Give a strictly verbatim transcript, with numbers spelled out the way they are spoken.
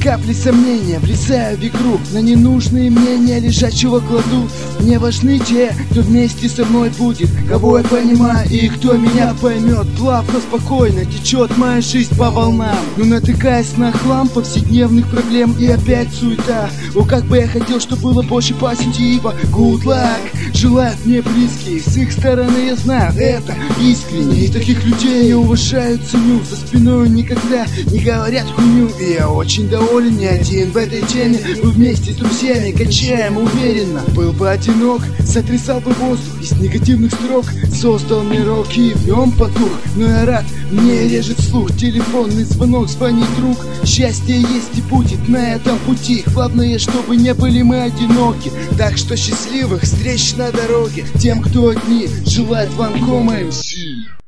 капли сомнения, влезаю в игру, на ненужные мнения лежачего кладу. Мне важны те, кто вместе со мной будет, кого я понимаю и кто меня поймет. Плавно, спокойно течет моя жизнь по волнам, но натыкаясь на хлам повседневных проблем и опять суета. О, как бы я хотел, чтобы было больше позитива. Good luck желают мне близкие, с их стороны я знаю, это искренне. И таких людей я уважаю, ценю, за спиной никогда не говорят хуйню. И я очень доволен, не один в этой теме. Мы вместе с друзьями качаем уверенно. Был бы одинок, сотрясал бы воздух, из негативных строк создал мирок и в нем потух. Но я рад, мне режет слух телефонный звонок, звонит друг. Счастье есть и будет на этом пути. Главное, чтобы не были мы одиноки. Так что счастливых встреч на дороге тем, кто одни, желает вам Кома эм си.